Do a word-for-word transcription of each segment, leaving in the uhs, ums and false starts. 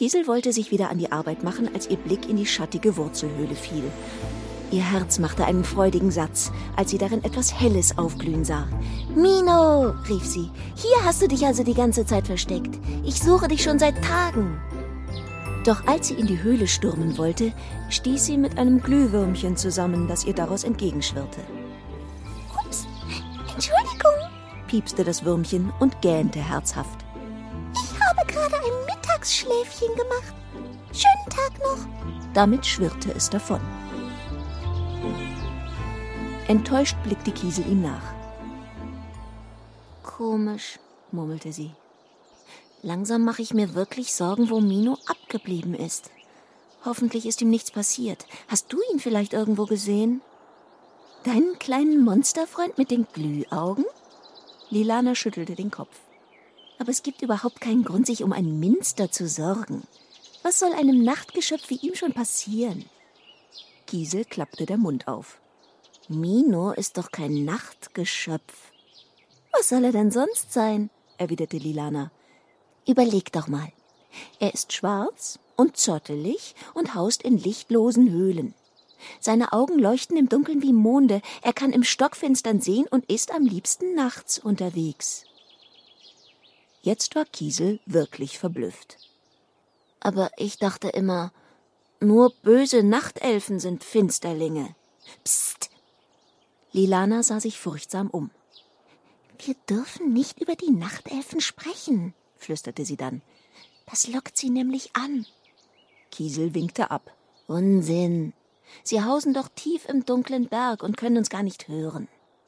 Kiesel wollte sich wieder an die Arbeit machen, als ihr Blick in die schattige Wurzelhöhle fiel. Ihr Herz machte einen freudigen Satz, als sie darin etwas Helles aufglühen sah. »Mino«, rief sie, »hier hast du dich also die ganze Zeit versteckt. Ich suche dich schon seit Tagen.« Doch als sie in die Höhle stürmen wollte, stieß sie mit einem Glühwürmchen zusammen, das ihr daraus entgegenschwirrte. »Ups, Entschuldigung«, piepste das Würmchen und gähnte herzhaft. »Ich habe gerade ein Mittagsschläfchen gemacht. Schönen Tag noch.« Damit schwirrte es davon. Enttäuscht blickte Kiesel ihm nach. »Komisch«, murmelte sie. »Langsam mache ich mir wirklich Sorgen, wo Mino abgeblieben ist. Hoffentlich ist ihm nichts passiert. Hast du ihn vielleicht irgendwo gesehen? Deinen kleinen Monsterfreund mit den Glühaugen?« Lilana schüttelte den Kopf. »Aber es gibt überhaupt keinen Grund, sich um ein Minster zu sorgen. Was soll einem Nachtgeschöpf wie ihm schon passieren?« Kiesel klappte der Mund auf. »Mino ist doch kein Nachtgeschöpf.« »Was soll er denn sonst sein?« erwiderte Lilana. »Überleg doch mal. Er ist schwarz und zottelig und haust in lichtlosen Höhlen. Seine Augen leuchten im Dunkeln wie Monde, er kann im Stockfinstern sehen und ist am liebsten nachts unterwegs.« Jetzt war Kiesel wirklich verblüfft. »Aber ich dachte immer, nur böse Nachtelfen sind Finsterlinge.« »Psst!« Lilana sah sich furchtsam um. »Wir dürfen nicht über die Nachtelfen sprechen«, flüsterte sie dann. »Das lockt sie nämlich an.« Kiesel winkte ab. »Unsinn. Sie hausen doch tief im dunklen Berg und können uns gar nicht hören.«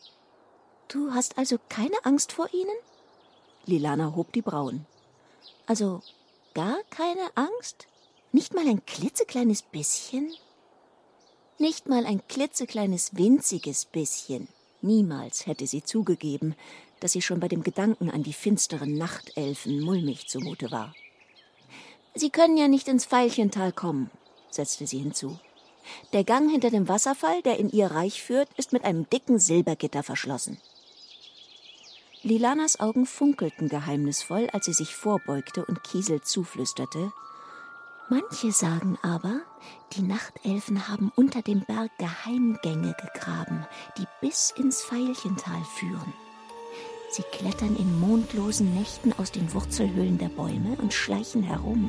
»Du hast also keine Angst vor ihnen?« Lilana hob die Brauen. »Also gar keine Angst? Nicht mal ein klitzekleines bisschen?« Nicht mal ein klitzekleines, winziges bisschen. Niemals hätte sie zugegeben, dass sie schon bei dem Gedanken an die finsteren Nachtelfen mulmig zumute war. »Sie können ja nicht ins Veilchental kommen«, setzte sie hinzu. »Der Gang hinter dem Wasserfall, der in ihr Reich führt, ist mit einem dicken Silbergitter verschlossen.« Lilanas Augen funkelten geheimnisvoll, als sie sich vorbeugte und Kiesel zuflüsterte: »Manche sagen aber, die Nachtelfen haben unter dem Berg Geheimgänge gegraben, die bis ins Veilchental führen. Sie klettern in mondlosen Nächten aus den Wurzelhöhlen der Bäume und schleichen herum.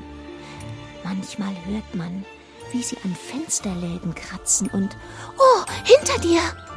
Manchmal hört man, wie sie an Fensterläden kratzen und »Oh, hinter dir!«